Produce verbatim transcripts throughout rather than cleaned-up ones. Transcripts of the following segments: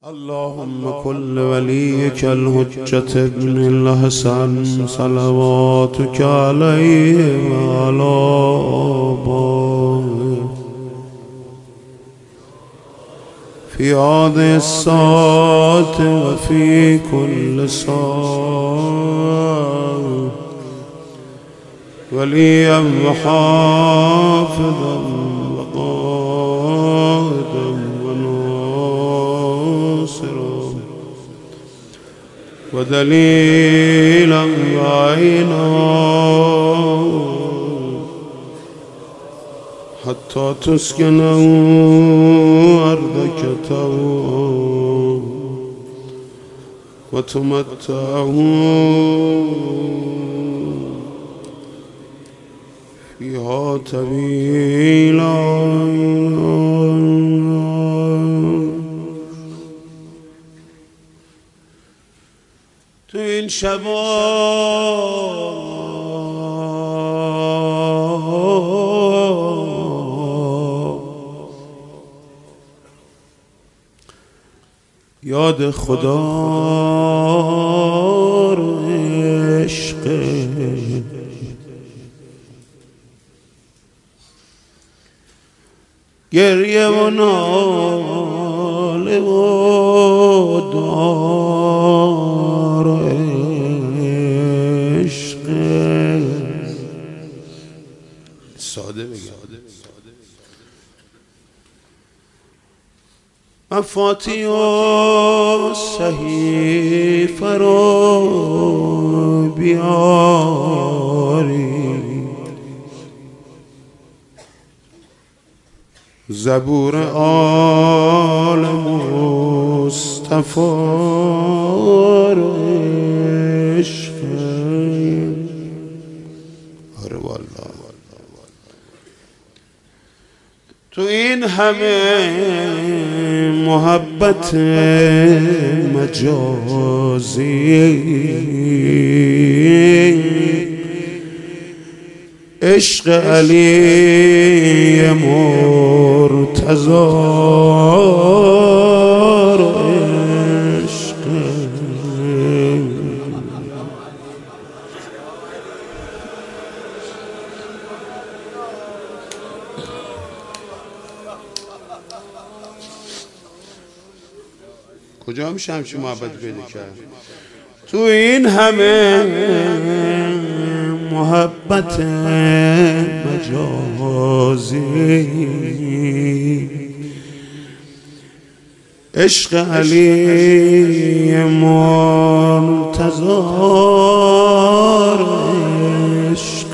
اللهم كل وليك الحجة ابن الحسن صلواتك عليه وعلى آبائه في هذه الساعة وفي كل ساعة وليا وحافظا وقائدا وناصرا ودليلا وعينا حتى تسكنه أرضك طوعا وتمتعه فيها طويلا. تو این شبا یاد خدا رو عشق گریه و ناله و دار عشق ساده بگم مفاتی و صحیفه رو بیاری زبور آل مصطفی رو عشق آره والله تو این همه محبت مجازی عشق علی مرتضی رو عشق کجا میشه همچین محبت پیدا کرد؟ تو این همه محبت مجازی عشق علی مرتضی عشق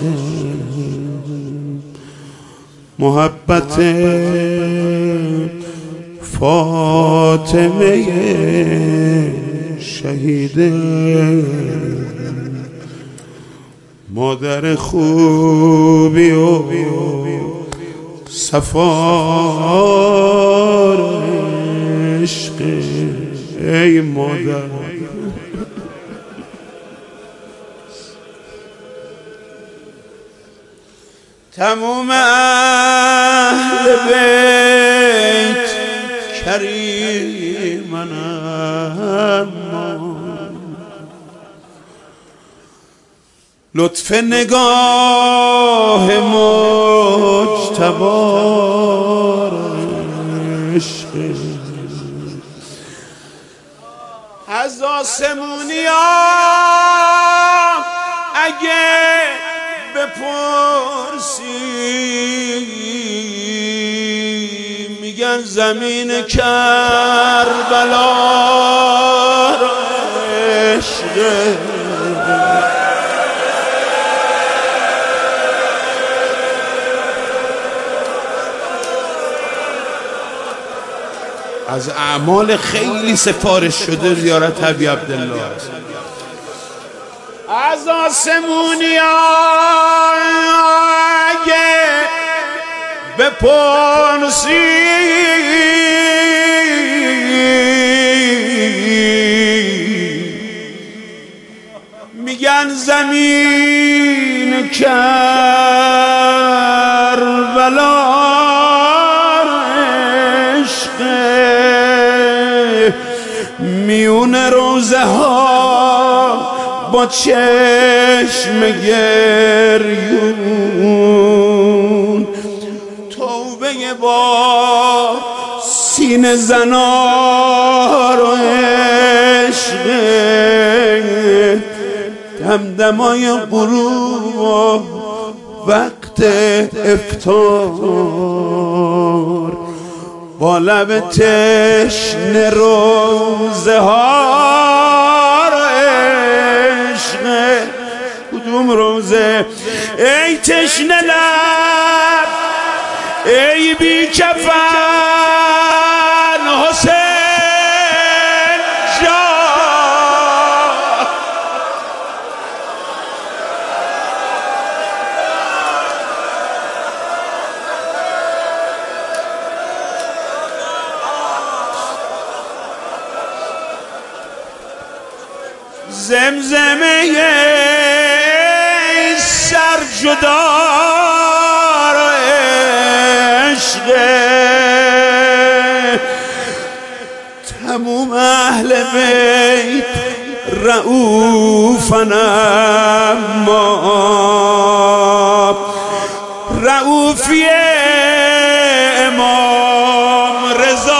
محبت فاطمه شهیده مادر خوبی و صفار عشق ای مادر تموم اهل بیت کریمن لطف نگاه مجتبی عشق از آسمونیا اگه بپرسی میگن زمین کربلا عشق از اعمال خیلی سفارش شده زیارت حبیب عبدالله از آسمونی اگه بپرسی میگن زمین کربلا عشق میون روزه ها با چشم گریون توبه با سینه زنار و عشق دمدمای غروب و وقت افطار با لب تشنه روزه ها رو عشق کدوم روزه ای تشنه لب ای بی کفن حسین جان زمزمه سر جدار عشق تموم اهل بیت رؤوفن اما رؤوفی امام رضا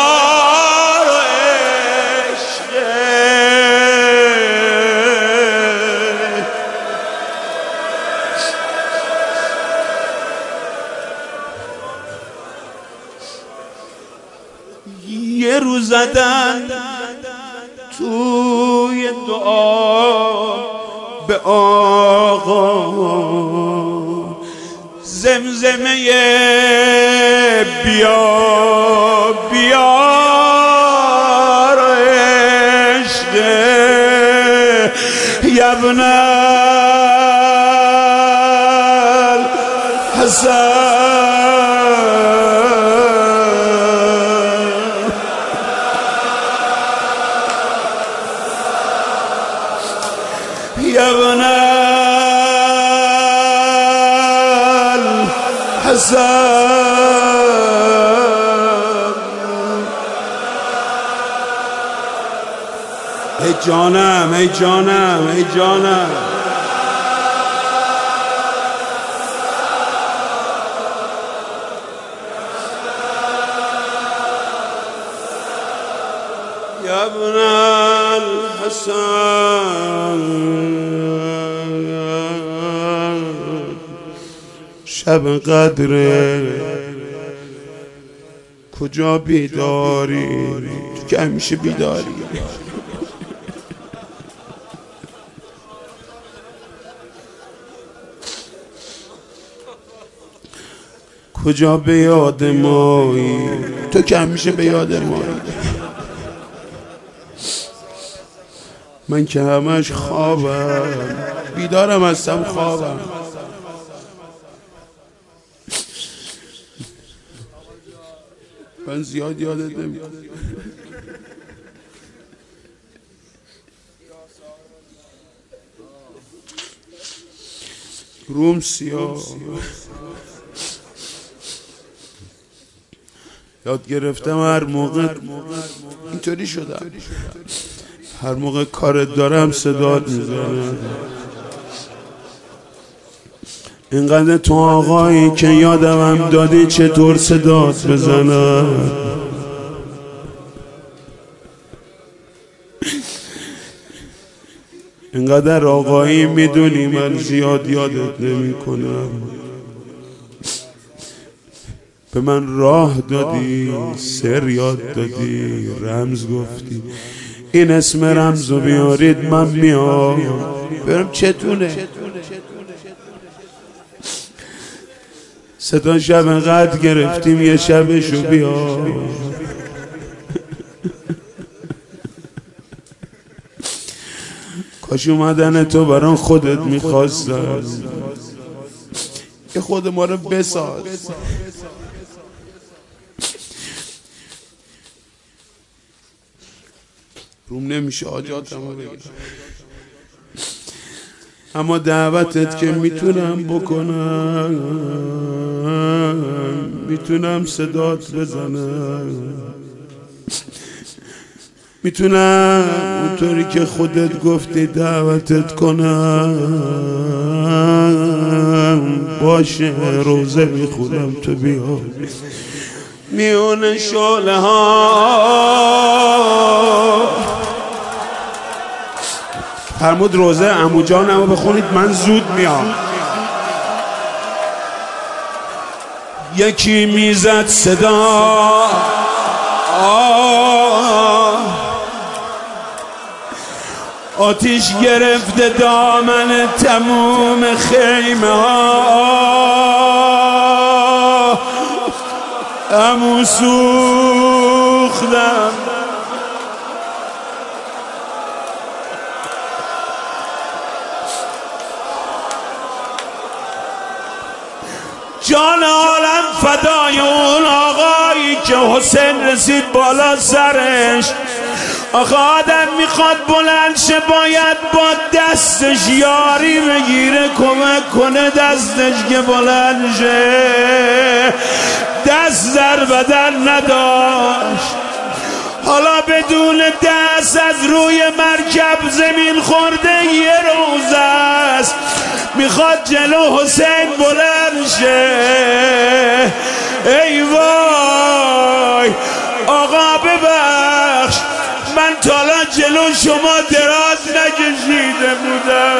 یه رو زدن توی دعا به آقا زمزمه بیا بیا عشق یبن الحسن ابن الحسن ای جانم ای جانم ای جانم یا ابن الحسن شب قدره کجا بیداری تو که همیشه بیداری کجا به یاد مایی تو که همیشه به یاد مایی من که همش خوابم بیدارم هستم خوابم من زیاد یادت نمیاد روم سیاه یاد گرفتم هر موقع اینطوری شدم هر موقع کارت دارم صدات میزنم اینقدر تو آقایی که یادم هم دادی چطور صدات بزنم اینقدر آقایی میدونی من زیاد یادت نمی کنم به من راه دادی سر یاد دادی رمز گفتی این اسم رمزو بیارید من میام برم چتونه ستا شب قد گرفتیم یه شبشو بیا کاش اومدن تو بران خودت میخواستم یه خود ما رو بساز روم نمیشه حاجاتمو بگم اما دعوتت که میتونم بکنم میتونم صدات بزنم میتونم اونطوری که خودت گفتی دعوتت کنم؟ باشه روزه میخونم تو بیا میون شعله ها. فرمود روزه عمو جانمو بخونید من زود میام. یکی میزد صدا آتیش گرفته دامن تموم خیمه ها. عمو سوختم جان عالم فدای اون آقایی که حسین رسید بالا سرش. آخه آدم میخواد بلند شه باید با دستش یاری بگیره کمک کنه دستش که بلند شه. دست در بدن نداشت حالا بدون دست از روی مرکب زمین خورده یه روز است میخواد جلو حسین بلند شه. ای وای آقا ببخش من تا حالا جلو شما دراز نکشیده بودم.